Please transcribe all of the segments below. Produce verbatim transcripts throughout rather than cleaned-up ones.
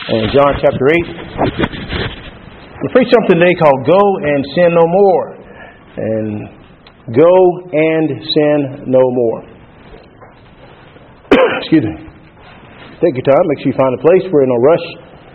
and John chapter eight. We preach something today called Go and Sin No More. And Go and Sin No More. Excuse me. Take your time. Make sure you find a place. We're in no rush.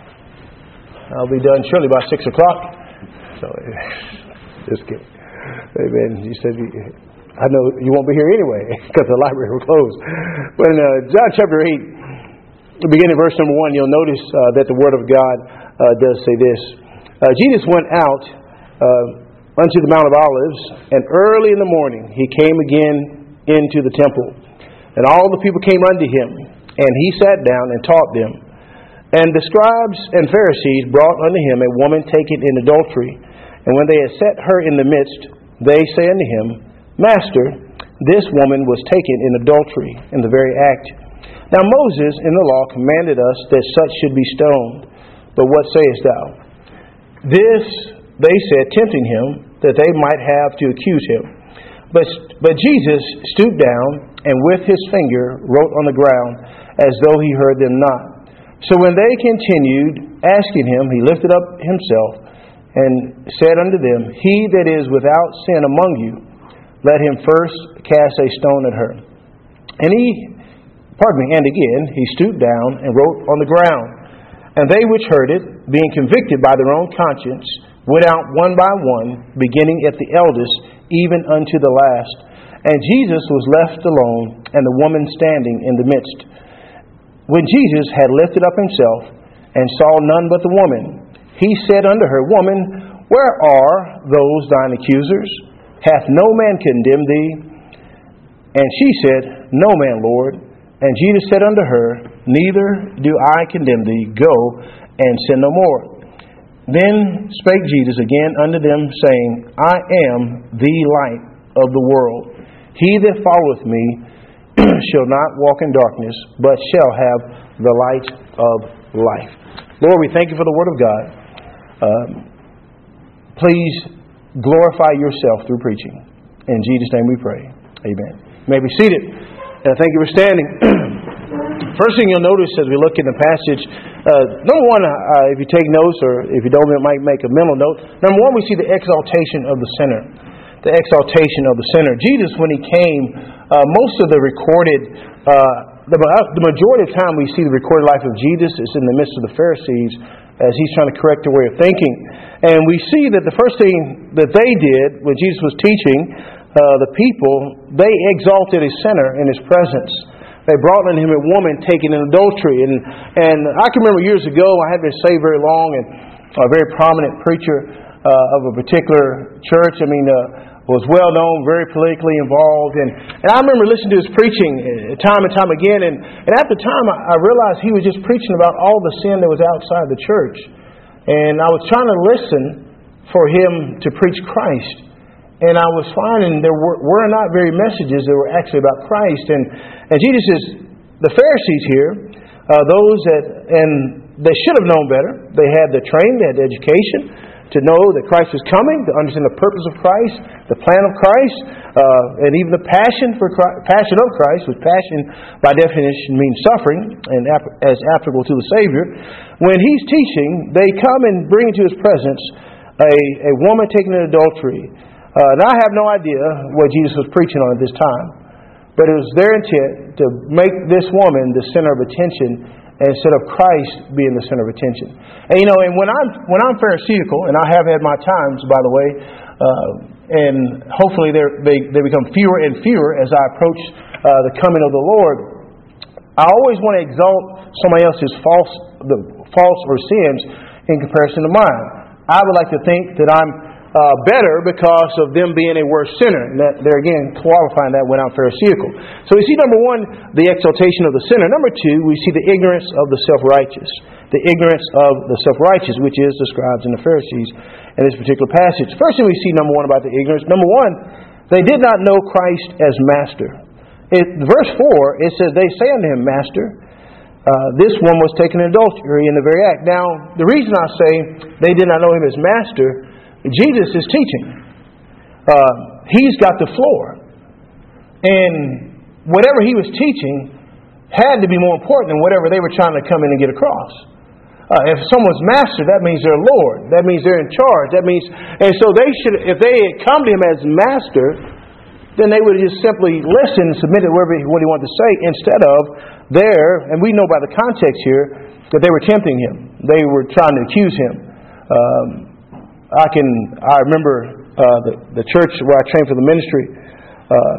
I'll be done shortly by six o'clock. So, just kidding. Amen. You said, I know you won't be here anyway because the library will close. But in uh, John chapter eight, beginning verse number one, you'll notice uh, that the Word of God uh, does say this. Uh, Jesus went out uh, unto the Mount of Olives, and early in the morning he came again into the temple. And all the people came unto him, and he sat down and taught them. And the scribes and Pharisees brought unto him a woman taken in adultery. And when they had set her in the midst, they say unto him, Master, this woman was taken in adultery in the very act. Now Moses in the law commanded us that such should be stoned. But what sayest thou? This they said, tempting him, that they might have to accuse him. But, but Jesus stooped down, and with his finger wrote on the ground, as though he heard them not. So when they continued asking him, he lifted up himself, and said unto them, He that is without sin among you, let him first cast a stone at her. And he, pardon me, and again, he stooped down and wrote on the ground. And they which heard it, being convicted by their own conscience, went out one by one, beginning at the eldest, even unto the last. And Jesus was left alone, and the woman standing in the midst. When Jesus had lifted up himself, and saw none but the woman, he said unto her, Woman, where are those thine accusers? Hath no man condemned thee? And she said, No man, Lord. And Jesus said unto her, Neither do I condemn thee. Go and sin no more. Then spake Jesus again unto them, saying, I am the light of the world. He that followeth me shall not walk in darkness, but shall have the light of life. Lord, we thank you for the Word of God. Um, please glorify yourself through preaching. In Jesus' name we pray. Amen. You may be seated. Uh, thank you for standing. First thing you'll notice as we look in the passage, uh, number one, uh, if you take notes, or if you don't, it might make a mental note. Number one, we see the exaltation of the sinner. The exaltation of the sinner. Jesus, when he came, uh, most of the recorded, uh, the, the majority of time we see the recorded life of Jesus is in the midst of the Pharisees as he's trying to correct their way of thinking. And we see that the first thing that they did when Jesus was teaching uh, the people, they exalted a sinner in his presence. They brought unto him a woman taken in adultery. And and I can remember years ago, I hadn't been saved very long, and a very prominent preacher uh, of a particular church, I mean, uh, was well known, very politically involved. And, and I remember listening to his preaching time and time again. And, and at the time, I, I realized he was just preaching about all the sin that was outside the church. And I was trying to listen for him to preach Christ. And I was finding there were, were not very messages that were actually about Christ. And, and Jesus says, the Pharisees here, uh, those that, and they should have known better. They had the training, they had the education to know that Christ was coming, to understand the purpose of Christ, the plan of Christ, uh, and even the passion for Christ, passion of Christ, which passion by definition means suffering, and as applicable to the Savior. When he's teaching, they come and bring into his presence a, a woman taken in adultery. Uh, and I have no idea what Jesus was preaching on at this time, but it was their intent to make this woman the center of attention instead of Christ being the center of attention. And you know, and when I'm when I'm Pharisaical, and I have had my times, by the way, uh, and hopefully they they become fewer and fewer as I approach uh, the coming of the Lord. I always want to exalt somebody else's false the false or sins in comparison to mine. I would like to think that I'm Uh, better because of them being a worse sinner. And that, they're again qualifying that when I'm Pharisaical. So we see, number one, the exaltation of the sinner. Number two, we see the ignorance of the self-righteous. The ignorance of the self-righteous, which is the scribes and the Pharisees in this particular passage. First thing we see, number one, about the ignorance. Number one, they did not know Christ as Master. It, verse four, it says, they say unto him, Master, uh, this one was taken in adultery in the very act. Now, the reason I say they did not know him as Master, Jesus is teaching. Uh, he's got the floor. And whatever he was teaching had to be more important than whatever they were trying to come in and get across. Uh, if someone's master, that means they're Lord. That means they're in charge. That means, and so they should, if they had come to him as master, then they would just simply listen and submit to whatever what he wanted to say, instead of there, and we know by the context here that they were tempting him. They were trying to accuse him. Um, I can, I remember uh, the the church where I trained for the ministry. Uh,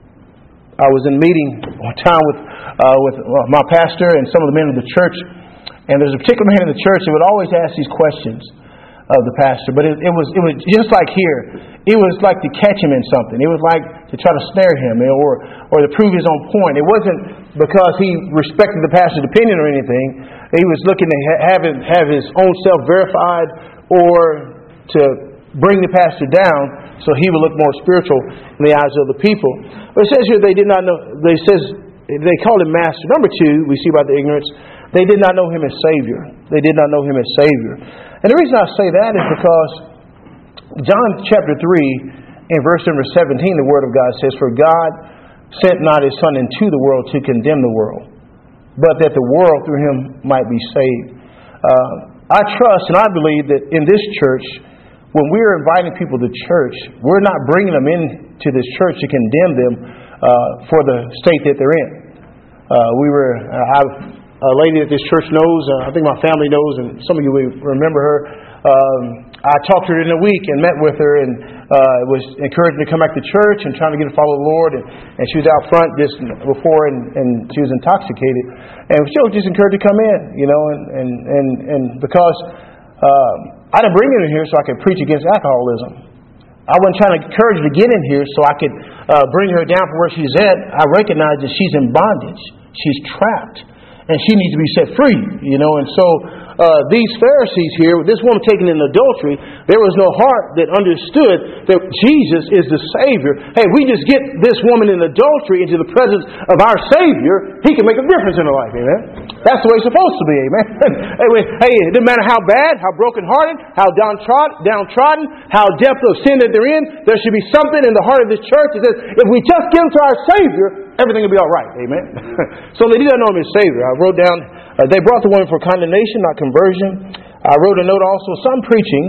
I was in a meeting one time with uh, with my pastor and some of the men of the church. And there's a particular man in the church that would always ask these questions of the pastor. But it, it was it was just like here. It was like to catch him in something. It was like to try to snare him or or to prove his own point. It wasn't because he respected the pastor's opinion or anything. He was looking to have it, have his own self verified, or to bring the pastor down so he would look more spiritual in the eyes of the people. But it says here they did not know. They says they called him master. Number two, we see about the ignorance. They did not know him as Savior. They did not know him as Savior. And the reason I say that is because John chapter three, in verse number seventeen, the Word of God says, "For God sent not His Son into the world to condemn the world, but that the world through Him might be saved." Uh, I trust and I believe that in this church, when we're inviting people to church, we're not bringing them into this church to condemn them uh, for the state that they're in. Uh, we were, uh, I've A lady that this church knows, uh, I think my family knows, and some of you will remember her. Um, I talked to her in a week and met with her, and uh, was encouraged to come back to church and trying to get to follow the Lord. And, and she was out front just before, and, and she was intoxicated. And she was just encouraged to come in, you know, and and and, and because uh, I didn't bring her in here so I could preach against alcoholism. I wasn't trying to encourage her to get in here so I could uh, bring her down from where she's at. I recognize that she's in bondage. She's trapped. And she needs to be set free, you know. And so uh, these Pharisees here, this woman taken in adultery, there was no heart that understood that Jesus is the Savior. Hey, we just get this woman in adultery into the presence of our Savior, He can make a difference in her life, amen. That's the way it's supposed to be, amen. Hey, it doesn't matter how bad, how brokenhearted, how downtrodden, downtrodden, how depth of sin that they're in, there should be something in the heart of this church that says, if we just give them to our Savior, everything will be all right, amen. So they did not know Him as Savior. I wrote down, uh, they brought the woman for condemnation, not conversion. I wrote a note also, some preaching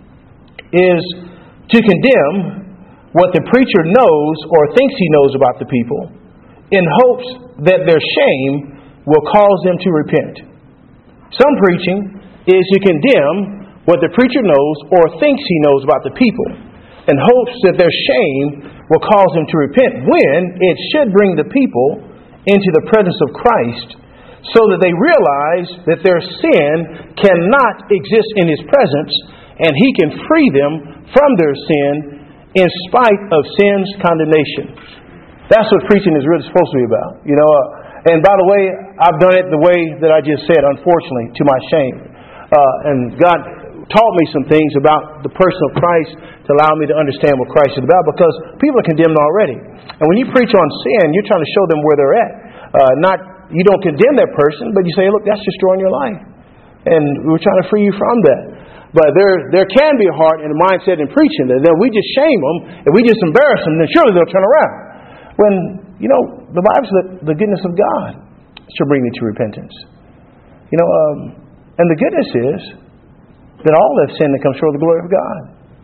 is to condemn what the preacher knows or thinks he knows about the people in hopes that their shame will cause them to repent. Some preaching is to condemn what the preacher knows or thinks he knows about the people in hopes that their shame will cause them to repent, when it should bring the people into the presence of Christ so that they realize that their sin cannot exist in His presence and He can free them from their sin in spite of sin's condemnation. That's what preaching is really supposed to be about. You know, uh, and by the way, I've done it the way that I just said, unfortunately, to my shame. Uh, and God taught me some things about the person of Christ to allow me to understand what Christ is about, because people are condemned already. And when you preach on sin, you're trying to show them where they're at. Uh, not you don't condemn that person, but you say, look, that's destroying your life. And we're trying to free you from that. But there there can be a heart and a mindset in preaching that then we just shame them, and we just embarrass them, then surely they'll turn around. When, you know, the Bible says that the goodness of God shall bring thee to repentance. You know, um, and the goodness is that all have sinned and come short of the glory of God.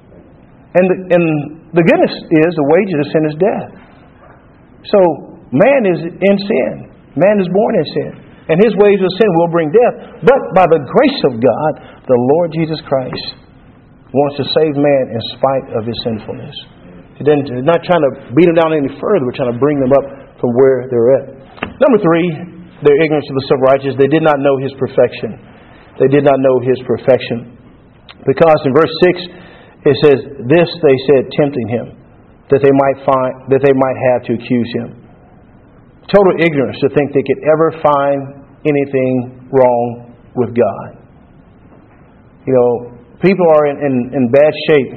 And the, and the goodness is the wages of sin is death. So man is in sin. Man is born in sin. And his wages of sin will bring death. But by the grace of God, the Lord Jesus Christ wants to save man in spite of his sinfulness. He doesn't, he's not trying to beat them down any further. We're trying to bring them up from where they're at. Number three, their ignorance of the self-righteous. They did not know His perfection. They did not know His perfection. Because in verse six, it says, this they said, tempting Him, that they might find, that they might have to accuse Him. Total ignorance to think they could ever find anything wrong with God. You know, people are in, in, in bad shape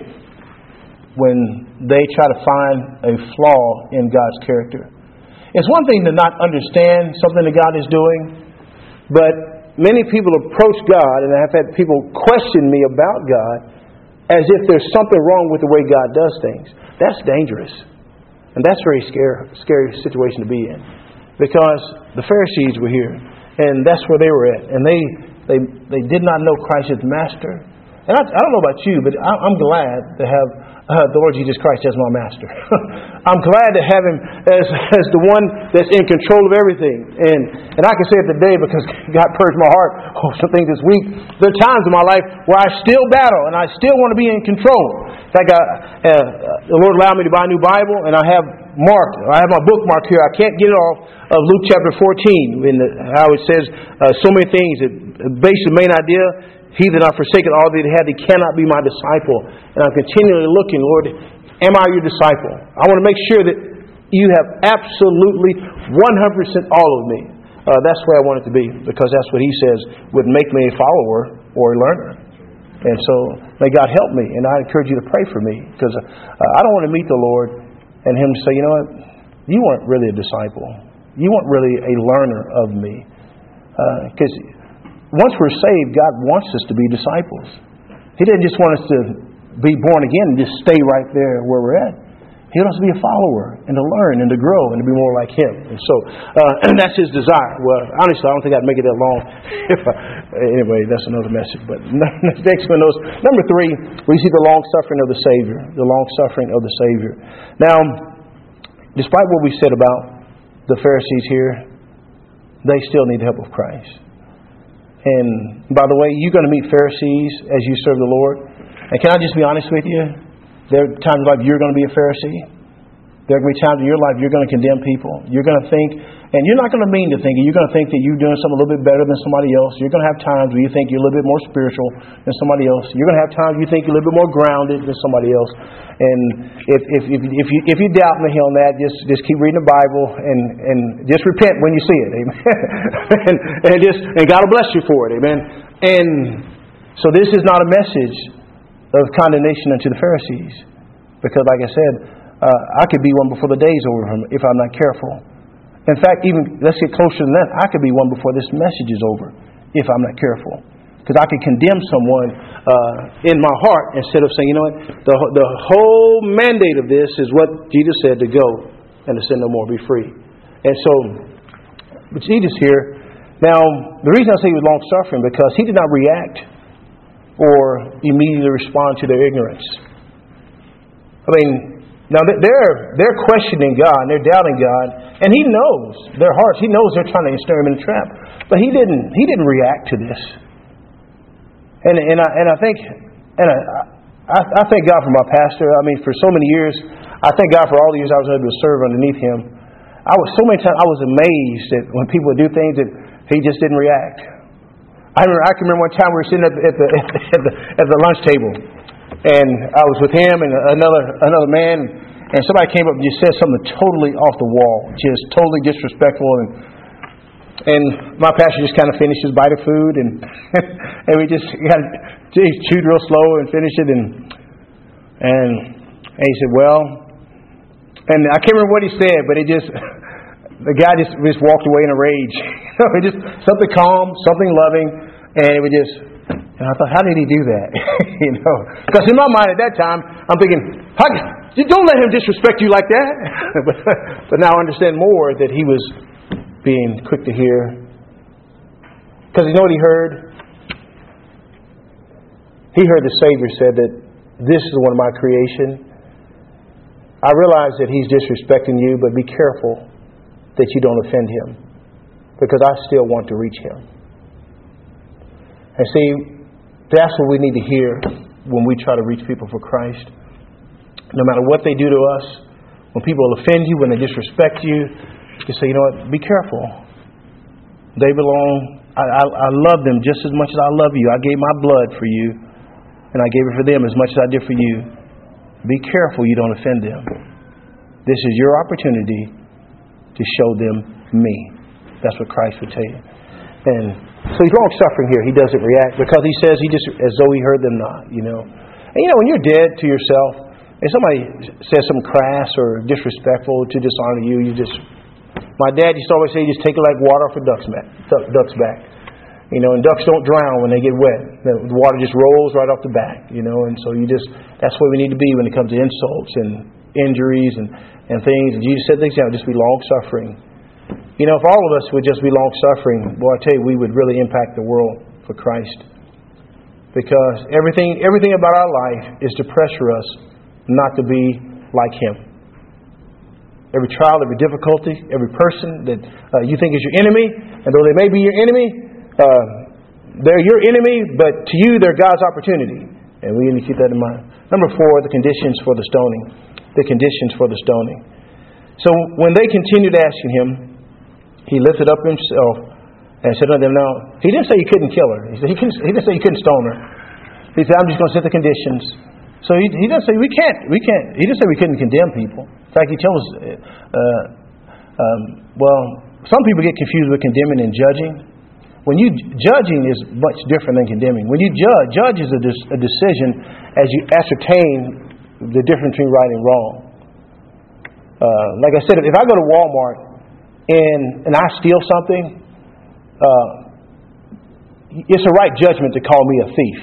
when they try to find a flaw in God's character. It's one thing to not understand something that God is doing, but many people approach God, and I've had people question me about God as if there's something wrong with the way God does things. That's dangerous. And that's a very scary, scary situation to be in. Because the Pharisees were here, and that's where they were at. And they They they did not know Christ as the Master. And I, I don't know about you, but I, I'm glad to have uh, the Lord Jesus Christ as my Master. I'm glad to have Him as as the one that's in control of everything. And and I can say it today because God purged my heart of some things this week. There are times in my life where I still battle and I still want to be in control. In fact, I, uh, the Lord allowed me to buy a new Bible, and I have marked. I have my bookmark here. I can't get it off of Luke chapter fourteen, in the, how it says uh, so many things. It based the main idea. He that hath forsaken all that he had, he cannot be my disciple. And I'm continually looking, Lord, am I your disciple? I want to make sure that you have absolutely one hundred percent all of me. Uh, that's where I want it to be, because that's what He says would make me a follower or a learner. And so, may God help me. And I encourage you to pray for me, because uh, I don't want to meet the Lord and Him say, you know what, you weren't really a disciple. You weren't really a learner of me. Because uh, once we're saved, God wants us to be disciples. He didn't just want us to be born again and just stay right there where we're at. He wants us to be a follower and to learn and to grow and to be more like Him. And so uh, and that's His desire. Well, honestly, I don't think I'd make it that long. If I, anyway, that's another message. But next one knows. Number three, we see the long suffering of the Savior. The long suffering of the Savior. Now, despite what we said about the Pharisees here, they still need the help of Christ. And by the way, you're going to meet Pharisees as you serve the Lord. And can I just be honest with you? There are times in life you're going to be a Pharisee. There are going to be times in your life you're going to condemn people. You're going to think, and you're not going to mean to think it. You're going to think that you're doing something a little bit better than somebody else. You're going to have times where you think you're a little bit more spiritual than somebody else. You're going to have times you think you're a little bit more grounded than somebody else. And if if if, if you if you doubt me on that, just just keep reading the Bible and and just repent when you see it, amen. and, and just and God will bless you for it, amen. And so this is not a message of condemnation unto the Pharisees, because like I said, uh, I could be one before the day's over if I'm not careful. In fact, even let's get closer than that. I could be one before this message is over if I'm not careful. Because I could condemn someone uh, in my heart instead of saying, you know what, the, the whole mandate of this is what Jesus said, to go and to sin no more, be free. And so, but Jesus here, now, the reason I say he was long-suffering, because he did not react or immediately respond to their ignorance. I mean, now they're they're questioning God and they're doubting God, and He knows their hearts. He knows they're trying to ensnare Him in a trap, but He didn't. He didn't react to this. And and I and I think and I, I I thank God for my pastor. I mean, for so many years, I thank God for all the years I was able to serve underneath him. I was so many times I was amazed that when people would do things that he just didn't react. I remember I can remember one time we were sitting at the at the at the, at the lunch table, and I was with him and another another man, and somebody came up and just said something totally off the wall, just totally disrespectful, and and my pastor just kind of finished his bite of food, and and we just kind of chewed real slow and finished it, and and and he said, well, and I can't remember what he said, but it just the guy just just walked away in a rage. It just something calm, something loving, and it would just. And I thought, how did he do that? You know, because in my mind at that time, I'm thinking, how, don't let him disrespect you like that. but, but now I understand more that he was being quick to hear. Because you know what he heard? He heard the Savior said that this is one of my creation. I realize that he's disrespecting you, but be careful that you don't offend him, because I still want to reach him. And see, that's what we need to hear when we try to reach people for Christ. No matter what they do to us, when people offend you, when they disrespect you, you say, you know what, be careful. They belong, I, I, I love them just as much as I love you. I gave my blood for you, and I gave it for them as much as I did for you. Be careful you don't offend them. This is your opportunity to show them me. That's what Christ would tell you. And so he's long suffering here. He doesn't react because he says he just as though he heard them not, you know. And you know, when you're dead to yourself, if somebody says something crass or disrespectful to dishonor you, you just. My dad used to always say, just take it like water off a duck's back. Duck's back. You know, and ducks don't drown when they get wet. The water just rolls right off the back. You know, and so you just. That's where we need to be when it comes to insults and injuries and and things. And Jesus said things, you know, just be long suffering. You know, if all of us would just be long-suffering, boy, I tell you, we would really impact the world. for Christ. Because everything, everything about our life is to pressure us not to be like Him. Every trial, every difficulty, every person that uh, you think is your enemy, and though they may be your enemy, uh, they're your enemy, but to you they're God's opportunity. And we need to keep that in mind. Number four, the conditions for the stoning. The conditions for the stoning. So when they continued asking Him, He lifted up Himself and said unto them, now, He didn't say you couldn't kill her. He said he, couldn't, he didn't say you couldn't stone her. He said, I'm just going to set the conditions. So he, he doesn't say we can't. We can't. He didn't say we couldn't condemn people. In fact, He tells us, uh, um, well, some people get confused with condemning and judging. When you judging is much different than condemning. When you judge, judge is a, de- a decision as you ascertain the difference between right and wrong. Uh, like I said, if I go to Walmart and and I steal something, uh, it's a right judgment to call me a thief.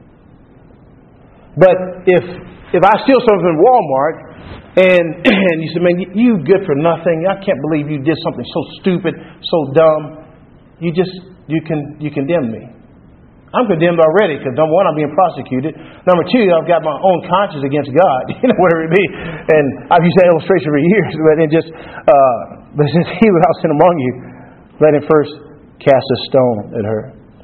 But if if I steal something from Walmart and and you say, man, you good for nothing. I can't believe you did something so stupid, so dumb. You just you can you condemn me. I'm condemned already because number one, I'm being prosecuted. Number two, I've got my own conscience against God. You know, whatever it be. And I've used that illustration for years. But it just uh, but since He without sin among you, let him first cast a stone at her.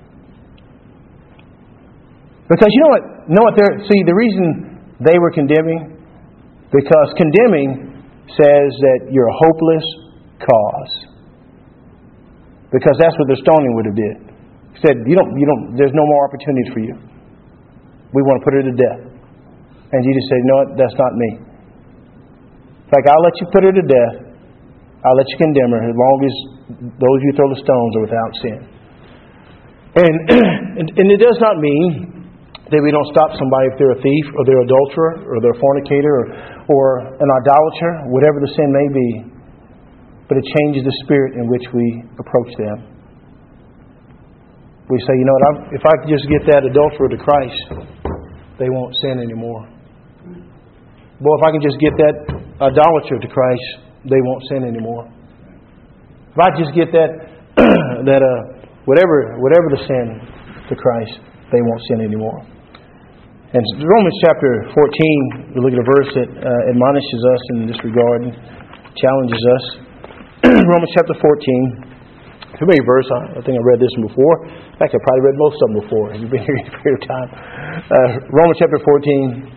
Because you know what? You know what? They're, see, the reason they were condemning, because condemning says that you're a hopeless cause. Because that's what the stoning would have did. He said, you don't, you don't. There's no more opportunities for you. We want to put her to death. And Jesus said, you know what? That's not me. In fact, I'll let you put her to death. I'll let you condemn her as long as those you throw the stones are without sin. And and it does not mean that we don't stop somebody if they're a thief or they're an adulterer or they're a fornicator or, or an idolater, whatever the sin may be. But it changes the spirit in which we approach them. We say, you know what, I'm, if I could just get that adulterer to Christ, they won't sin anymore. Boy, if I can just get that idolater to Christ, they won't sin anymore. If I just get that, that uh, whatever whatever the sin to Christ, they won't sin anymore. And Romans chapter fourteen, we look at a verse that uh, admonishes us in this regard and challenges us. Romans chapter fourteen, familiar verse. I think I read this one before. In fact, I probably read most of them before. You've been here a period of time. Uh, Romans chapter fourteen.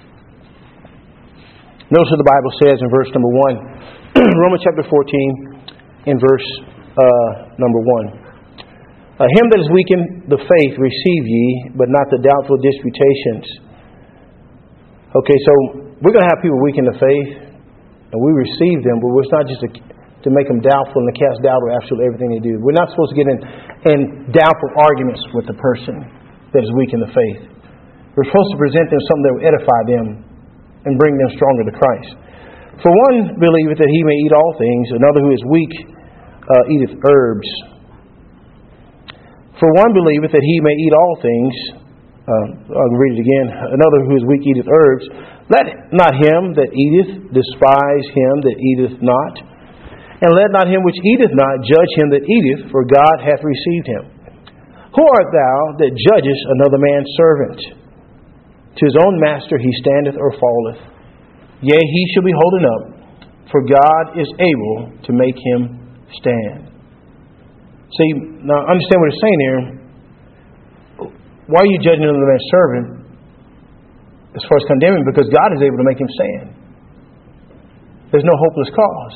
Notice what the Bible says in verse number one. Romans chapter fourteen, in verse uh, number one. Uh, him that is weak in the faith receive ye, but not the doubtful disputations. Okay, so we're going to have people weak in the faith, and we receive them, but it's not just a, to make them doubtful and to cast doubt over absolutely everything they do. We're not supposed to get in, in doubtful arguments with the person that is weak in the faith. We're supposed to present them something that will edify them and bring them stronger to Christ. For one believeth that he may eat all things, another who is weak uh, eateth herbs. For one believeth that he may eat all things, uh, I'll read it again, another who is weak eateth herbs. Let not him that eateth despise him that eateth not, and let not him which eateth not judge him that eateth, for God hath received him. Who art thou that judgest another man's servant? To his own master he standeth or falleth. Yea, he shall be holden up, for God is able to make him stand. See, now understand what it's saying here. Why are you judging another man's servant as far as condemning? Because God is able to make him stand. There's no hopeless cause.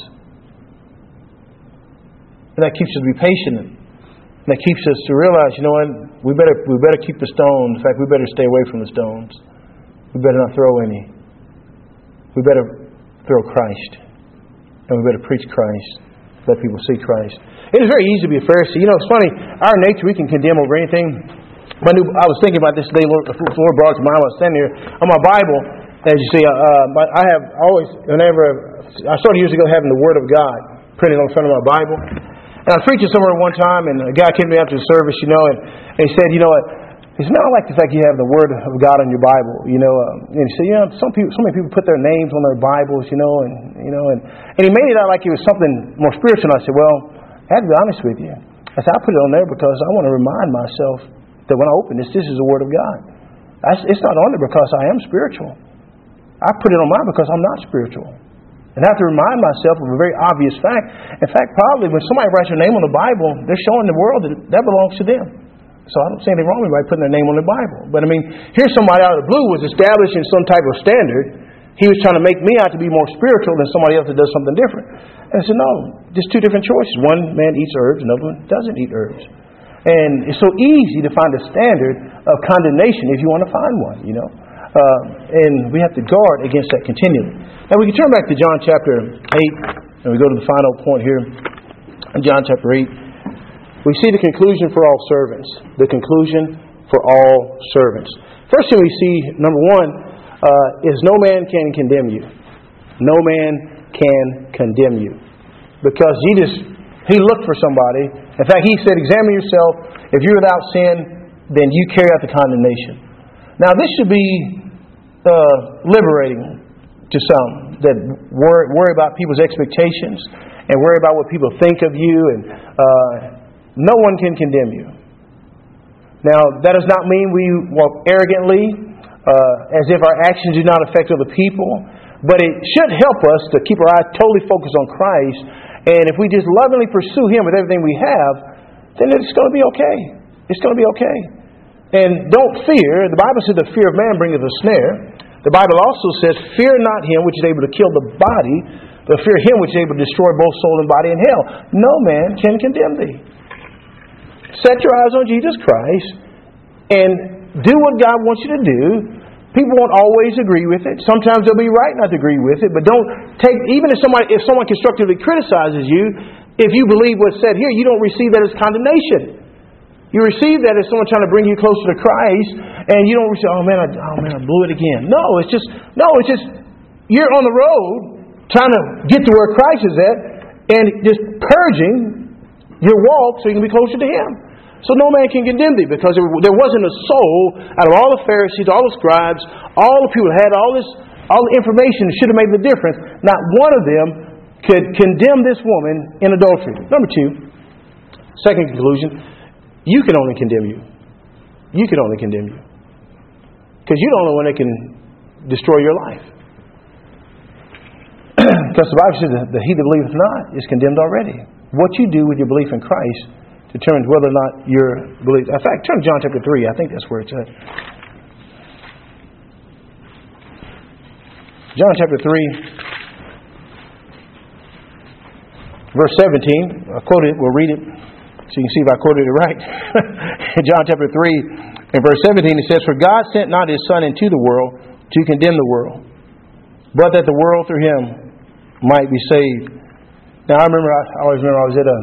And that keeps us to be patient. And that keeps us to realize, you know what, we better we better keep the stones. In fact, we better stay away from the stones. We better not throw any. We better throw Christ. And we better preach Christ. Let people see Christ. It is very easy to be a Pharisee. You know, it's funny. Our nature, we can condemn over anything. I, knew, I was thinking about this today. Lord, the Lord brought it to mind. I was standing here on my Bible. As you see, uh, I have always, whenever, I started years ago having the Word of God printed on the front of my Bible. And I was preaching somewhere one time, and a guy came to me after the service, you know, and, and he said, you know what? He said, man, I like the fact you have the Word of God on your Bible, you know. Uh, and he said, you know, some people, so many people put their names on their Bibles, you know, and you know, and, and he made it out like it was something more spiritual. And I said, well, I had to be honest with you. I said, I put it on there because I want to remind myself that when I open this, this is the Word of God. It's not on there because I am spiritual. I put it on mine because I'm not spiritual. And I have to remind myself of a very obvious fact. In fact, probably when somebody writes their name on the Bible, they're showing the world that that belongs to them. So I don't see anything wrong with anybody putting their name on the Bible. But I mean, here's somebody out of the blue was establishing some type of standard. He was trying to make me out to be more spiritual than somebody else that does something different. And I said, no, just two different choices. One man eats herbs, another one doesn't eat herbs. And it's so easy to find a standard of condemnation if you want to find one, you know. Uh, and we have to guard against that continually. Now we can turn back to John chapter eight, and we go to the final point here. In John chapter eight, we see the conclusion for all servants. The conclusion for all servants. First thing we see, number one, uh, is no man can condemn you. No man can condemn you. Because Jesus, He looked for somebody. In fact, He said, examine yourself. If you're without sin, then you carry out the condemnation. Now this should be uh, liberating to some that worry, worry about people's expectations and worry about what people think of you. And uh, no one can condemn you. Now that does not mean we walk arrogantly uh, as if our actions do not affect other people. But it should help us to keep our eyes totally focused on Christ. And if we just lovingly pursue Him with everything we have, then it's going to be okay. It's going to be okay. And don't fear. The Bible says the fear of man bringeth a snare. The Bible also says, fear not him which is able to kill the body, but fear him which is able to destroy both soul and body in hell. No man can condemn thee. Set your eyes on Jesus Christ and do what God wants you to do. People won't always agree with it. Sometimes they'll be right not to agree with it. But don't take, even if somebody, if someone constructively criticizes you, if you believe what's said here, you don't receive that as condemnation. You receive that as someone trying to bring you closer to Christ, and you don't receive, oh man, I, oh man, I blew it again. No, it's just, no, it's just, you're on the road trying to get to where Christ is at, and just purging your walk so you can be closer to Him. So no man can condemn thee, because there wasn't a soul out of all the Pharisees, all the scribes, all the people that had all this, all the information that should have made the difference. Not one of them could condemn this woman in adultery. Number two, second conclusion, you can only condemn you. You can only condemn you. Because you don't know when it can destroy your life. Because the Bible says that he that believeth not is condemned already. What you do with your belief in Christ determines whether or not your belief. In fact, turn to John chapter three. I think that's where it's at. John chapter three, verse seventeen. I quote it. We'll read it so you can see if I quoted it right. John chapter three and verse seventeen, it says, for God sent not His Son into the world to condemn the world, but that the world through Him might be saved. Now I remember, I always remember I was at a,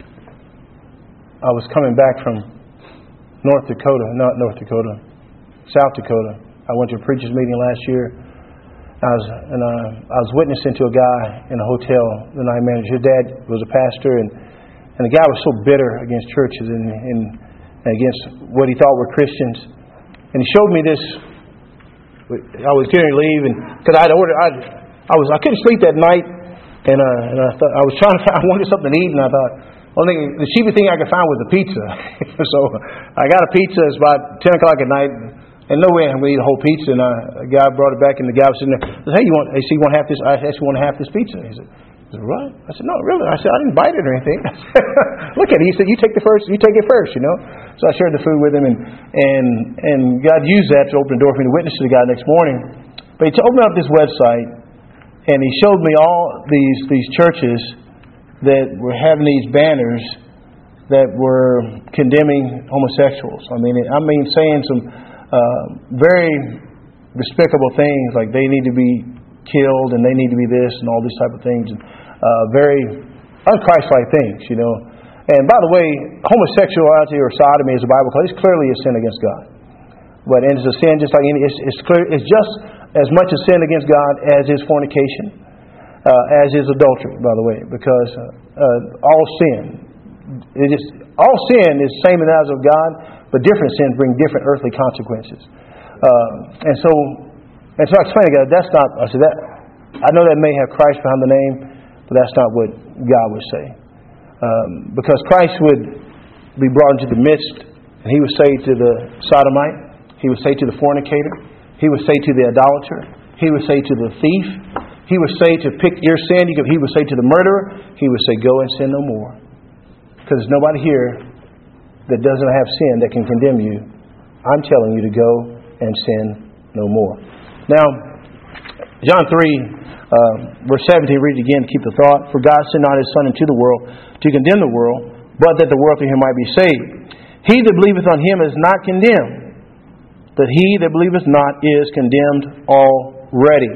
I was coming back from North Dakota, not North Dakota, South Dakota. I went to a preacher's meeting last year. I was and uh, I was witnessing to a guy in a hotel, the night manager. His dad was a pastor, and and the guy was so bitter against churches and, and, and against what he thought were Christians. And he showed me this. I was getting ready to leave, and because I'd ordered, I I was I couldn't sleep that night, and uh, and I thought I was trying to find, I wanted something to eat, and I thought, well, the cheapest thing I could find was a pizza. So I got a pizza. It's about ten o'clock at night, and no way I'm going to eat a whole pizza. And uh, a guy brought it back, and the guy was sitting there. I said, hey, you want? Hey, so you want half this? I actually want half this pizza. He said, I said, what? I said, no, really? I said, I didn't bite it or anything. Look at it. He said, you take the first. You take it first. You know. So I shared the food with him, and and and God used that to open the door for me to witness to the guy next morning. But he opened up this website, and he showed me all these these churches that were having these banners that were condemning homosexuals. I mean, I mean, saying some uh, very despicable things like they need to be killed and they need to be this and all these type of things, and uh, very unchristlike things, you know. And by the way, homosexuality or sodomy, as the Bible calls it, is clearly a sin against God. But it's a sin just like any. It's, it's clear. It's just as much a sin against God as is fornication. Uh, as is adultery, by the way, because uh, uh, all sin, it is all sin is the same in the eyes of God, but different sins bring different earthly consequences. Uh, and so, and so I explained to God, that's not. I said that I know that may have Christ behind the name, but that's not what God would say, um, because Christ would be brought into the midst And he would say to the sodomite, he would say to the fornicator, he would say to the idolater, he would say to the thief, he would say to pick your sin, he would say to the murderer, he would say, go and sin no more. Because there's nobody here that doesn't have sin that can condemn you. I'm telling you to go and sin no more. Now, John three, uh, verse seventeen, read it again to keep the thought. For God sent not His Son into the world to condemn the world, but that the world through Him might be saved. He that believeth on Him is not condemned, but he that believeth not is condemned already.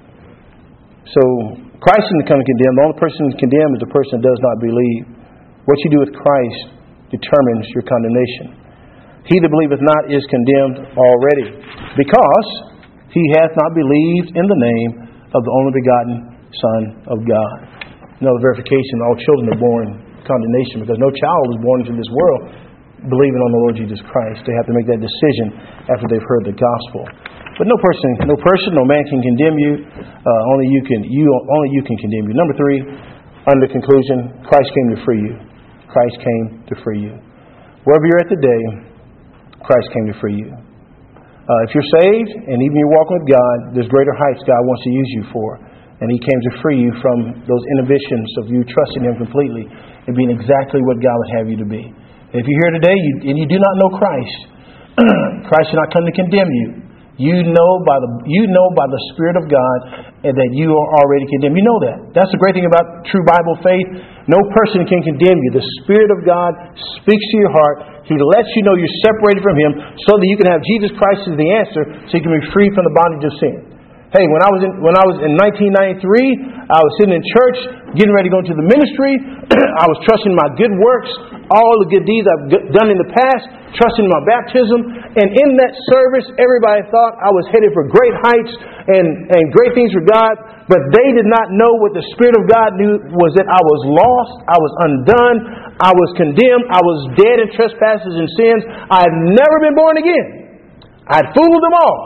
So, Christ isn't come to condemn. The only person condemned is the person that does not believe. What you do with Christ determines your condemnation. He that believeth not is condemned already, because he hath not believed in the name of the only begotten Son of God. Another verification, all children are born condemnation, because no child is born into this world believing on the Lord Jesus Christ. They have to make that decision after they've heard the gospel. But no person, no person, no man can condemn you. Uh, only you can. You only you can condemn you. Number three, under conclusion, Christ came to free you. Christ came to free you. Wherever you're at today, Christ came to free you. Uh, if you're saved and even you're walking with God, there's greater heights God wants to use you for. And He came to free you from those inhibitions of you trusting Him completely and being exactly what God would have you to be. And if you're here today you, and you do not know Christ, Christ did not come to condemn you. You know by the you know by the Spirit of God that you are already condemned. You know that. That's the great thing about true Bible faith. No person can condemn you. The Spirit of God speaks to your heart. He lets you know you're separated from Him so that you can have Jesus Christ as the answer, so you can be free from the bondage of sin. Hey, when I was in when I was in nineteen ninety-three, I was sitting in church, getting ready to go into the ministry. I was trusting my good works, all the good deeds I've done in the past, trusting my baptism. And in that service, everybody thought I was headed for great heights and, and great things for God. But they did not know what the Spirit of God knew, was that I was lost, I was undone, I was condemned, I was dead in trespasses and sins. I had never been born again. I had fooled them all,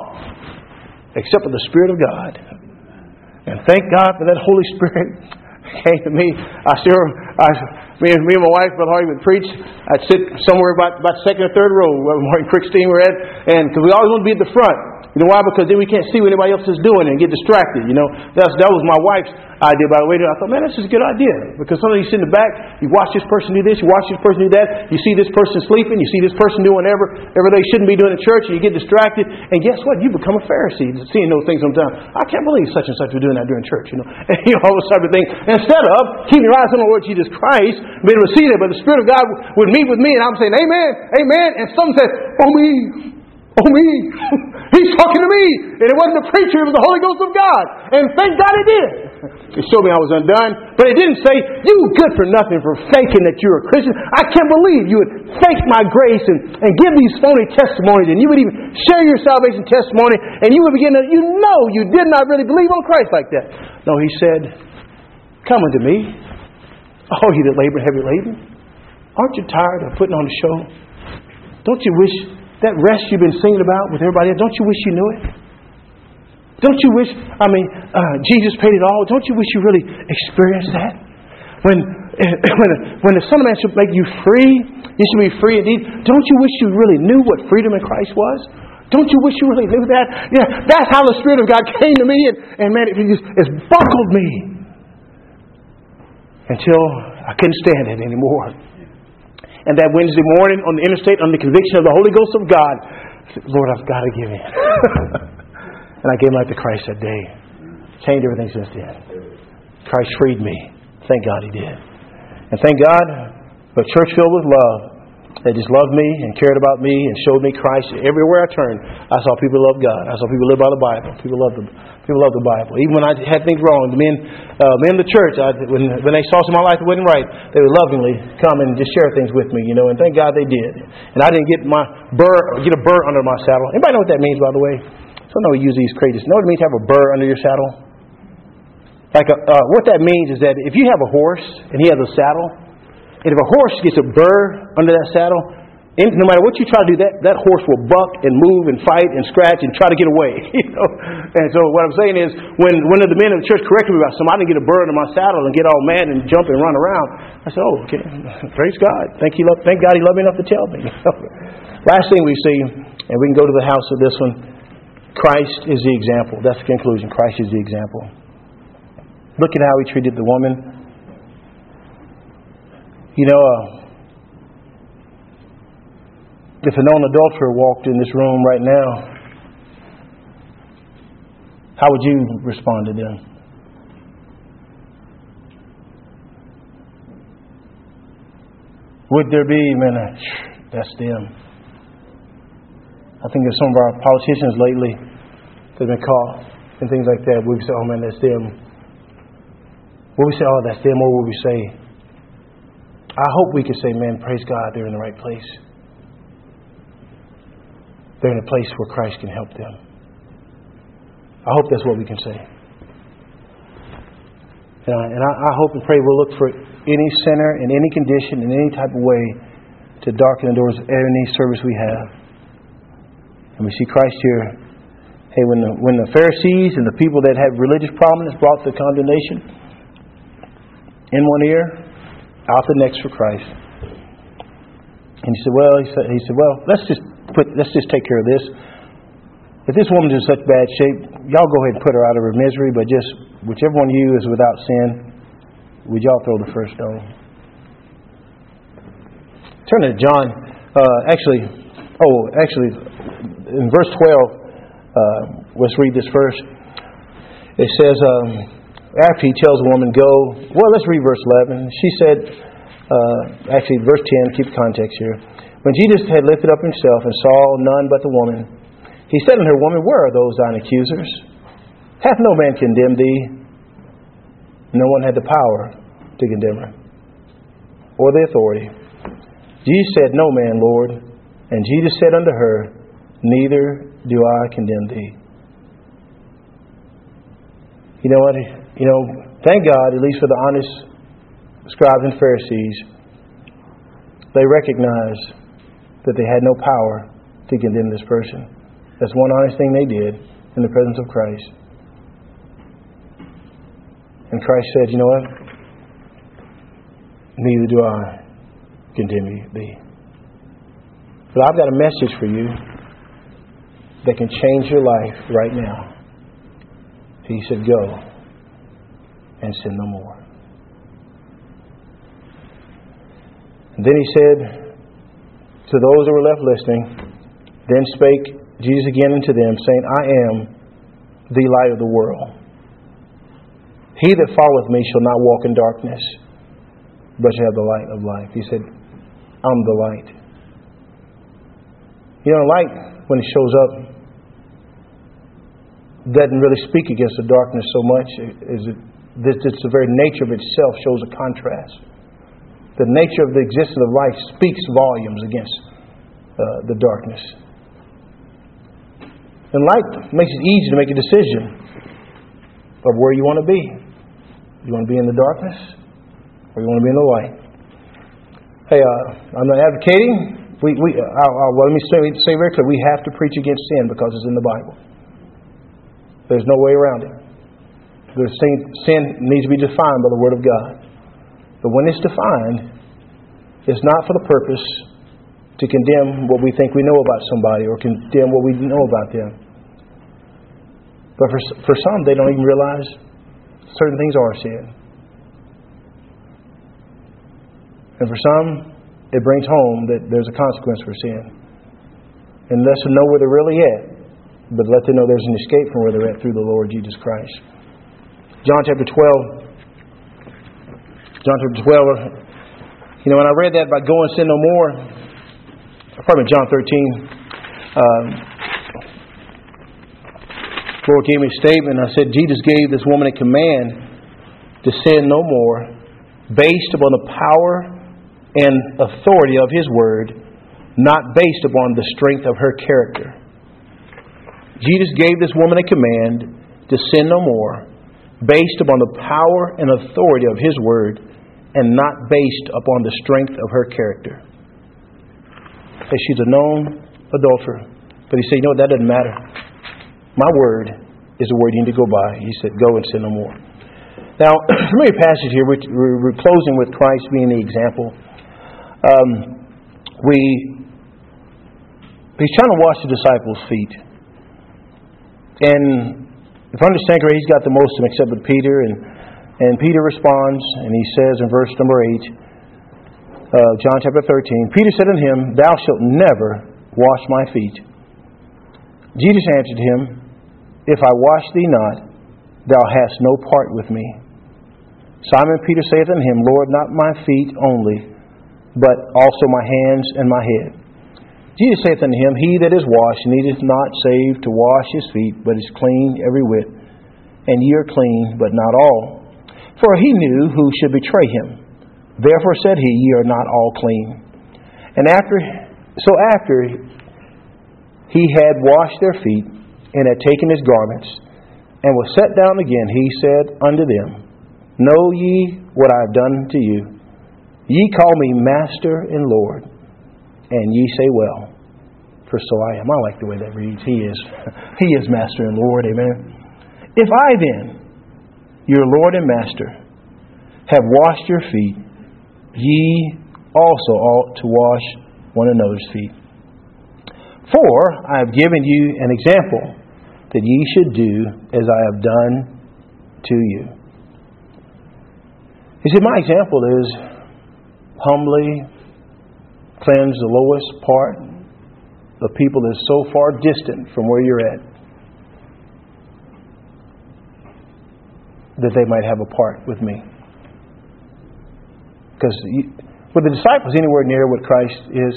except for the Spirit of God. And thank God for that Holy Spirit came to me. I still, I, me, and, me and my wife, Brother Hardy, would preach. I'd sit somewhere about, about second or third row where Martin Crickstein were at, and because we always want to be at the front. You know why? Because then we can't see what anybody else is doing and get distracted. You know, that's that was my wife's idea. By the way, I thought, man, this is a good idea, because sometimes you sit in the back, you watch this person do this, you watch this person do that, you see this person sleeping, you see this person doing whatever, whatever they shouldn't be doing in church, and you get distracted. And guess what? You become a Pharisee, seeing those things sometimes. I can't believe such and such were doing that during church. You know, and, you know all those type of things. Instead of keeping your eyes on the Lord Jesus Christ, being able to see that, but the Spirit of God would meet with me, and I'm saying, Amen, Amen, and someone said, Oh me. Oh, me. He's talking to me. And it wasn't the preacher, it was the Holy Ghost of God. And thank God it did. It showed me I was undone. But it didn't say, you good for nothing for faking that you're a Christian. I can't believe you would fake my grace and, and give these phony testimonies. And you would even share your salvation testimony. And you would begin to, you know you did not really believe on Christ like that. No, He said, come unto me. Oh, you that labor and heavy laden. Aren't you tired of putting on a show? Don't you wish that rest you've been singing about with everybody else, don't you wish you knew it? Don't you wish, I mean, uh, Jesus paid it all. Don't you wish you really experienced that? When, when, when the Son of Man should make you free, you should be free indeed. Don't you wish you really knew what freedom in Christ was? Don't you wish you really knew that? Yeah, that's how the Spirit of God came to me, and, and man, it just it's buckled me until I couldn't stand it anymore. And that Wednesday morning on the interstate, on the conviction of the Holy Ghost of God, I said, Lord, I've got to give in. And I gave my life to Christ that day. Changed everything since then. Christ freed me. Thank God He did. And thank God for a church filled with love that just loved me and cared about me and showed me Christ. Everywhere I turned, I saw people love God. I saw people live by the Bible. People love the People love the Bible. Even when I had things wrong, the men, uh, men of the church, I, when, when they saw some of my life that wasn't right, they would lovingly come and just share things with me, you know. And thank God they did. And I didn't get my burr, get a burr under my saddle. Anybody know what that means, by the way? So I know we use these crazies. You know what it means to have a burr under your saddle? Like a, uh, what that means is that if you have a horse and he has a saddle, and if a horse gets a burr under that saddle, and no matter what you try to do, that, that horse will buck and move and fight and scratch and try to get away. You know? And so what I'm saying is, when one of the men of the church corrected me about something, I didn't get a burr under my saddle and get all mad and jump and run around. I said, oh, okay, praise God. Thank, he loved, thank God He loved me enough to tell me. Last thing we see, and we can go to the house of this one, Christ is the example. That's the conclusion. Christ is the example. Look at how He treated the woman. You know, uh, if a known adulterer walked in this room right now, how would you respond to them? Would there be, man, uh, that's them. I think of some of our politicians lately that have been caught and things like that. We would say, oh man, that's them. Would we say, oh, that's them? Or would we say, I hope we could say, man, praise God, they're in the right place. They're in a place where Christ can help them. I hope that's what we can say. And I, and I, I hope and pray we'll look for any sinner in any condition, in any type of way, to darken the doors of any service we have. And we see Christ here. Hey, when the, when the Pharisees and the people that had religious prominence brought the condemnation in one ear, out the next for Christ. And he said, well, he said, he said, well, let's just put, let's just take care of this. If this woman's in such bad shape, y'all go ahead and put her out of her misery, but just whichever one of you is without sin, would y'all throw the first stone? Turn to John. Uh, actually, oh, actually, in verse twelve, uh, let's read this first. It says, um, after he tells the woman, go, well, let's read verse eleven. She said, uh, actually, verse ten, keep the context here. When Jesus had lifted up himself and saw none but the woman, he said unto her, woman, where are those thine accusers? Hath no man condemned thee? No one had the power to condemn her, or the authority. Jesus said, no man, Lord. And Jesus said unto her, neither do I condemn thee. You know what? You know, thank God, at least for the honest scribes and Pharisees, they recognized that they had no power to condemn this person. That's one honest thing they did in the presence of Christ. And Christ said, you know what? Neither do I condemn thee. But I've got a message for you that can change your life right now. He said, go and sin no more. And then he said to those that were left listening, then spake Jesus again unto them, saying, I am the light of the world. He that followeth me shall not walk in darkness, but shall have the light of life. He said, I'm the light. You know, light, when it shows up, doesn't really speak against the darkness so much. Is it, it's the very nature of itself shows a contrast. The nature of the existence of life speaks volumes against uh, the darkness. And light makes it easy to make a decision of where you want to be. You want to be in the darkness, or you want to be in the light? Hey, uh, I'm not advocating. We, we, uh, I'll, I'll, let me say, say very clear: we have to preach against sin because it's in the Bible. There's no way around it. There's sin, sin needs to be defined by the Word of God. But when it's defined, it's not for the purpose to condemn what we think we know about somebody or condemn what we know about them. But for, for some, they don't even realize certain things are sin. And for some, it brings home that there's a consequence for sin. And lets them know where they're really at, but let them know there's an escape from where they're at through the Lord Jesus Christ. John chapter twelve. John chapter twelve. You know, when I read that about go and sin no more, probably John thirteen, um, Lord gave me a statement. I said, Jesus gave this woman a command to sin no more based upon the power and authority of His Word, not based upon the strength of her character. Jesus gave this woman a command to sin no more based upon the power and authority of His Word and not based upon the strength of her character. Hey, she's a known adulterer. But He said, you know what, that doesn't matter. My word is the word you need to go by. He said, go and sin no more. Now, familiar passage here, we're, we're closing with Christ being the example. Um, we He's trying to wash the disciples' feet. And if I understand correctly, he's got the most of them except with Peter. And, and Peter responds, and he says in verse number eight, uh, John chapter thirteen, Peter said unto him, Thou shalt never wash my feet. Jesus answered him, If I wash thee not, thou hast no part with me. Simon Peter saith unto him, Lord, not my feet only, but also my hands and my head. Jesus saith unto him, He that is washed needeth not save to wash his feet, but is clean every whit. And ye are clean, but not all. For he knew who should betray him. Therefore said he, Ye are not all clean. And after, so after he had washed their feet, and had taken his garments, and was set down again, he said unto them, Know ye what I have done to you? Ye call me Master and Lord, and ye say, Well, for so I am. I like the way that reads. He is, he is Master and Lord. Amen. If I then, your Lord and Master, have washed your feet, ye also ought to wash one another's feet. For I have given you an example, that ye should do as I have done to you. He said, my example is humbly cleanse the lowest part of people that is so far distant from where you're at, that they might have a part with me. Because were the disciples anywhere near what Christ is?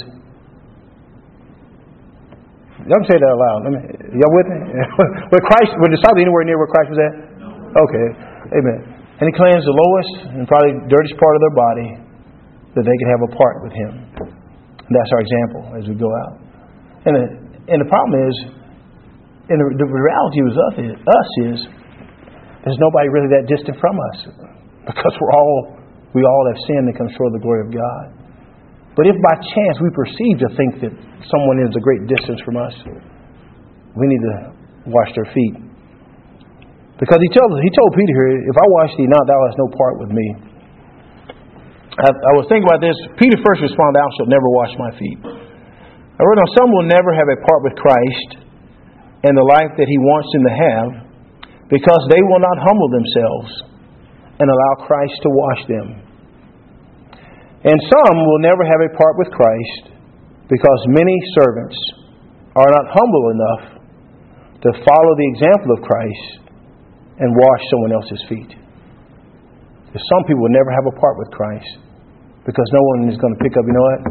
Y'all say that out loud. Let me, y'all with me? Were Christ, were the disciples anywhere near where Christ was at? Okay. Amen. And He cleansed the lowest and probably dirtiest part of their body, that they could have a part with Him. And that's our example as we go out. And the, and the problem is, and the, the reality with us is, us is, there's nobody really that distant from us, because we're all we all have sinned and come short of the glory of God. But if by chance we perceive to think that someone is a great distance from us, we need to wash their feet. Because he told, he told Peter here, if I wash thee not, thou hast no part with me. I, I was thinking about this. Peter first responded, Thou shalt never wash my feet. I wrote down, some will never have a part with Christ and the life that He wants them to have, because they will not humble themselves and allow Christ to wash them. And some will never have a part with Christ, because many servants are not humble enough to follow the example of Christ and wash someone else's feet. Some people will never have a part with Christ, because no one is going to pick up, you know what?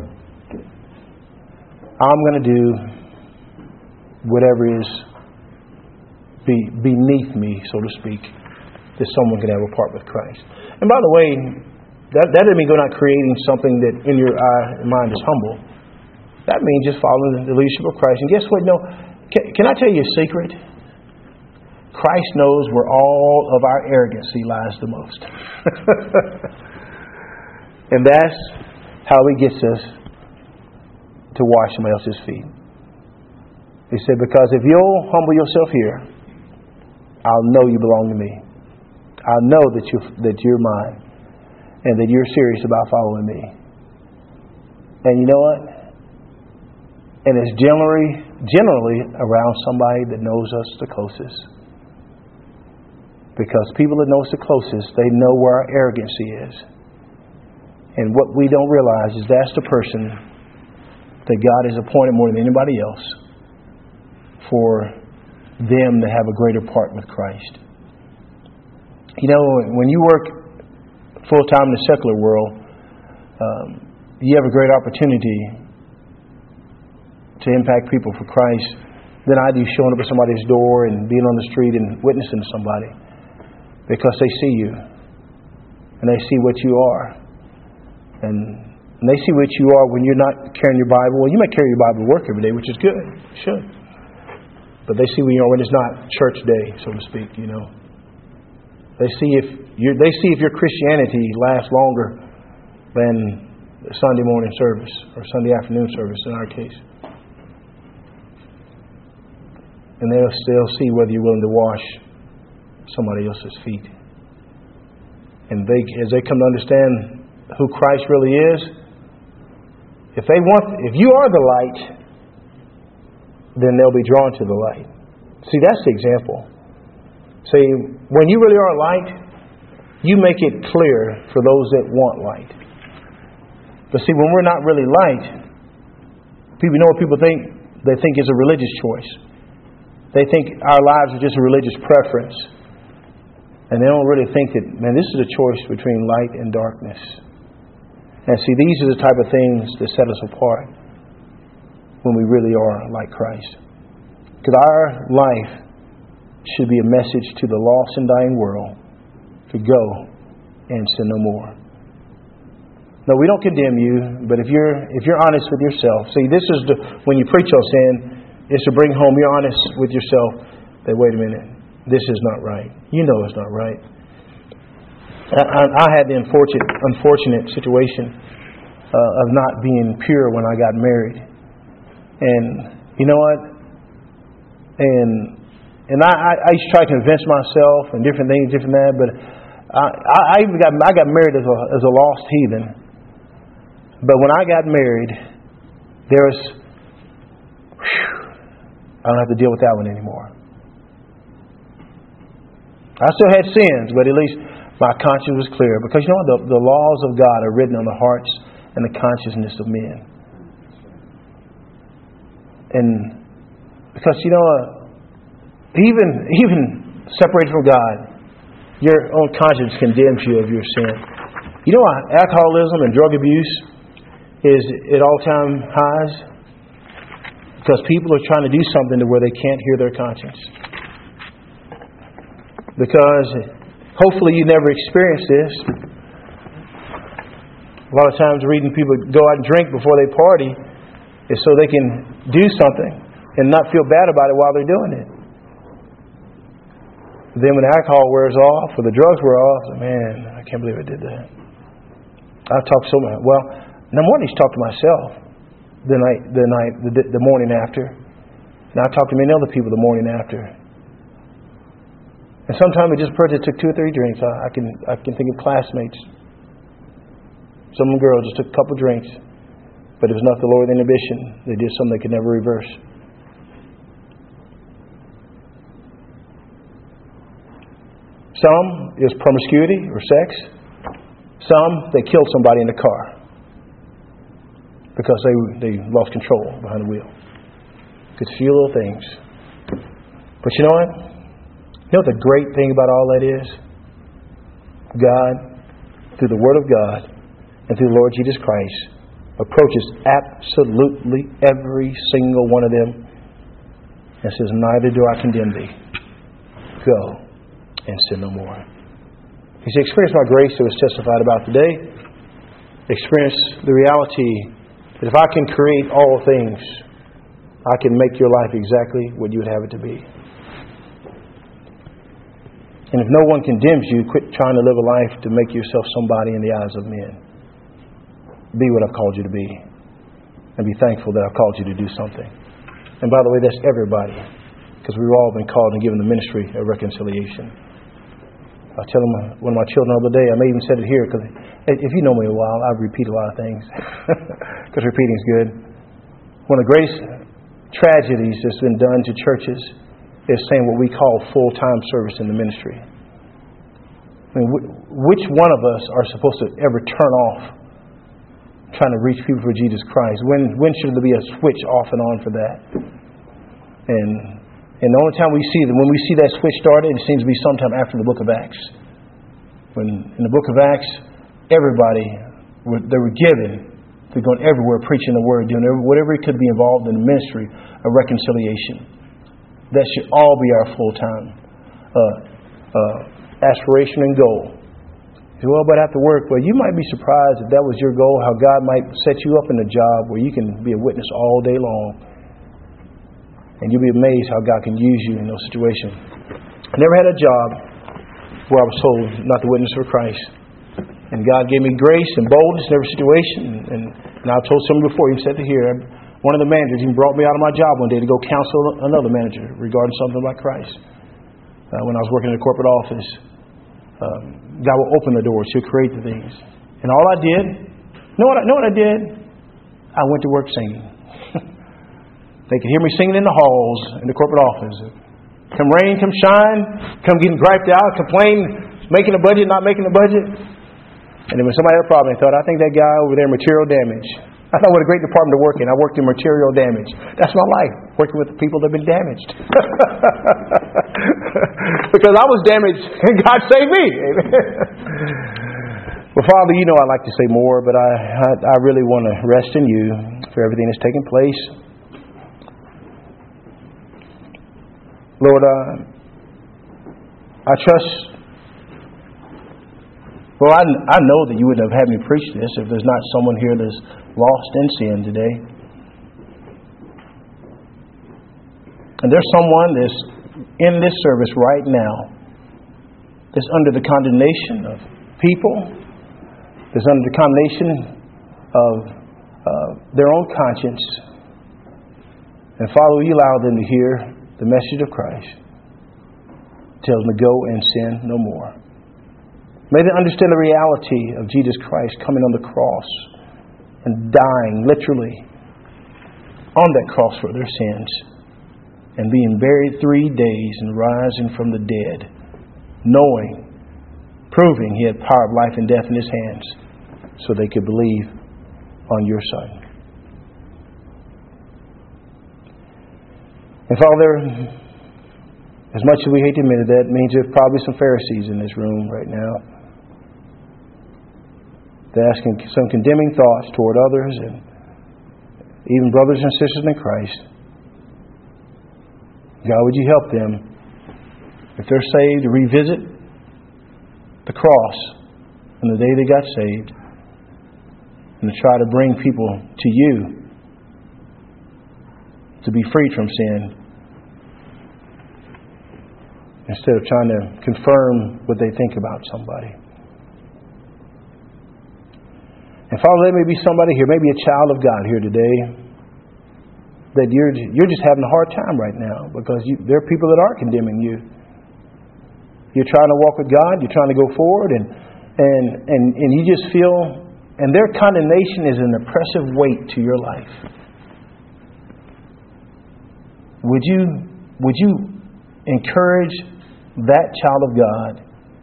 I'm going to do whatever is be, beneath me, so to speak, that someone can have a part with Christ. And by the way, That, that doesn't mean go not creating something that in your eye and mind is humble. That means just following the leadership of Christ. And guess what? No, can, can I tell you a secret? Christ knows where all of our arrogancy lies the most. And that's how He gets us to wash somebody else's feet. He said, because if you'll humble yourself here, I'll know you belong to me. I'll know that, you, that you're mine. And that you're serious about following me. And you know what? And it's generally, generally around somebody that knows us the closest. Because people that know us the closest, they know where our arrogancy is. And what we don't realize is that's the person that God has appointed more than anybody else for them to have a greater part with Christ. You know, when you work full-time in the secular world, um, you have a great opportunity to impact people for Christ than I do showing up at somebody's door and being on the street and witnessing to somebody, because they see you and they see what you are, and, and they see what you are when you're not carrying your Bible. Well, you might carry your Bible to work every day, which is good, you should, but they see when you are when it's not church day, so to speak. You know, they see if You're, they see if your Christianity lasts longer than Sunday morning service or Sunday afternoon service in our case. And they'll still see whether you're willing to wash somebody else's feet. And they, as they come to understand who Christ really is, if they want, if you are the light then they'll be drawn to the light. See, that's the example. See, when you really are light, you make it clear for those that want light. But see, when we're not really light, people, you know what people think? They think it's a religious choice. They think our lives are just a religious preference. And they don't really think that, man, this is a choice between light and darkness. And see, these are the type of things that set us apart when we really are like Christ. Because our life should be a message to the lost and dying world to go and sin no more. No, we don't condemn you, but if you're if you're honest with yourself, see, this is the when you preach on sin, is to bring home you're honest with yourself that wait a minute, this is not right. You know it's not right. I, I, I had the unfortunate unfortunate situation uh, of not being pure when I got married, and you know what? And and I, I, I used to try to convince myself and different things, different that, but I, I even got I got married as a as a lost heathen. But when I got married, there was, whew, I don't have to deal with that one anymore. I still had sins, but at least my conscience was clear. Because you know what? The, the laws of God are written on the hearts and the consciousness of men. And because, you know, even, even separated from God, your own conscience condemns you of your sin. You know what? Alcoholism and drug abuse is at all-time highs because people are trying to do something to where they can't hear their conscience. Because hopefully you never experienced this. A lot of times reading people go out and drink before they party is so they can do something and not feel bad about it while they're doing it. Then when the alcohol wears off or the drugs wear off, man, I can't believe I did that. I've talked so much. Well, in the morning, I talk to myself the night, the night, the, the morning after. And I talk to many other people the morning after. And sometimes it just person took two or three drinks. I, I can I can think of classmates. Some girls just took a couple drinks, but it was enough to lower the inhibition. They did something they could never reverse. Some is promiscuity or sex. Some they killed somebody in the car. Because they they lost control behind the wheel. Could feel little things. But you know what? You know what the great thing about all that is? God, through the Word of God and through the Lord Jesus Christ, approaches absolutely every single one of them and says, neither do I condemn thee. Go and sin no more. You see, experience my grace that was testified about today. Experience the reality that if I can create all things, I can make your life exactly what you would have it to be. And if no one condemns you, quit trying to live a life to make yourself somebody in the eyes of men. Be what I've called you to be. And be thankful that I've called you to do something. And by the way, that's everybody. Because we've all been called and given the ministry of reconciliation. I tell them, one of my children the other day, I may even said it here, because if you know me a while, I repeat a lot of things. Because repeating is good. One of the greatest tragedies that's been done to churches is saying what we call full-time service in the ministry. I mean, which one of us are supposed to ever turn off trying to reach people for Jesus Christ? When when should there be a switch off and on for that? And and the only time we see that, when we see that switch started, it seems to be sometime after the book of Acts. When in the book of Acts, everybody, were, they were given to go everywhere preaching the word, doing whatever it could be involved in the ministry of reconciliation. That should all be our full-time uh, uh, aspiration and goal. You say, well, but after work, well, you might be surprised if that was your goal, how God might set you up in a job where you can be a witness all day long. And you'll be amazed how God can use you in those situations. I never had a job where I was told not to witness for Christ. And God gave me grace and boldness in every situation. And, and I told someone before, he said to hear, one of the managers even brought me out of my job one day to go counsel another manager regarding something about Christ. Uh, when I was working in a corporate office, um, God will open the doors. He'll create the things. And all I did, know what I, know what I did? I went to work singing. They could hear me singing in the halls in the corporate office. Come rain, come shine, come getting griped out, complain, making a budget, not making a budget. And then when somebody had a problem, they thought, I think that guy over there, material damage. I thought, what a great department to work in. I worked in material damage. That's my life, working with the people that have been damaged. Because I was damaged and God saved me. Amen. Well, Father, you know I'd like to say more, but I, I, I really want to rest in you for everything that's taken place. Lord, uh, I trust, well, I, I know that you wouldn't have had me preach this if there's not someone here that's lost in sin today. And there's someone that's in this service right now that's under the condemnation of people, that's under the condemnation of uh, their own conscience. And Father, will you allow them to hear the message of Christ? Tells them to go and sin no more. May they understand the reality of Jesus Christ coming on the cross and dying literally on that cross for their sins and being buried three days and rising from the dead, knowing, proving he had power of life and death in his hands so they could believe on your Son. And Father, as much as we hate to admit it, that means there's probably some Pharisees in this room right now. They're asking some condemning thoughts toward others and even brothers and sisters in Christ. God, would you help them, if they're saved, to revisit the cross on the day they got saved and to try to bring people to you to be freed from sin instead of trying to confirm what they think about somebody. And Father, there may be somebody here, maybe a child of God here today, that you're you're just having a hard time right now because you, there are people that are condemning you. You're trying to walk with God, you're trying to go forward, and and and, and you just feel, and their condemnation is an oppressive weight to your life. Would you would you encourage that child of God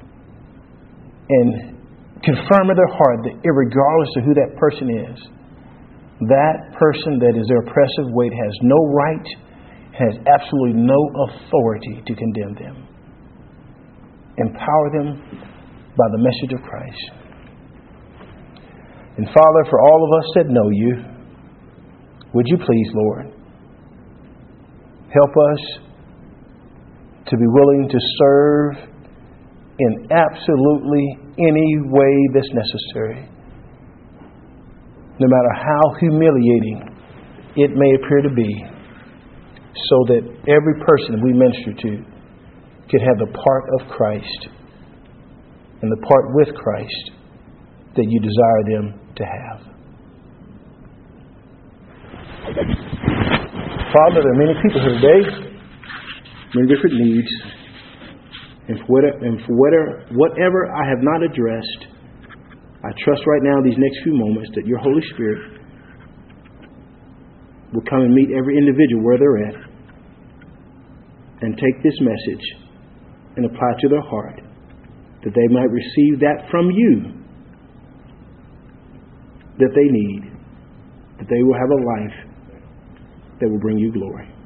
and confirm in their heart that irregardless of who that person is, that person that is their oppressive weight has no right, has absolutely no authority to condemn them. Empower them by the message of Christ. And Father, for all of us that know you, would you please, Lord, help us to be willing to serve in absolutely any way that's necessary, no matter how humiliating it may appear to be, so that every person we minister to could have the part of Christ and the part with Christ that you desire them to have. Father, there are many people here today, many different needs. And for, whatever, and for whatever, whatever I have not addressed, I trust right now, these next few moments, that your Holy Spirit will come and meet every individual where they're at and take this message and apply it to their heart, that they might receive that from you that they need, that they will have a life that will bring you glory.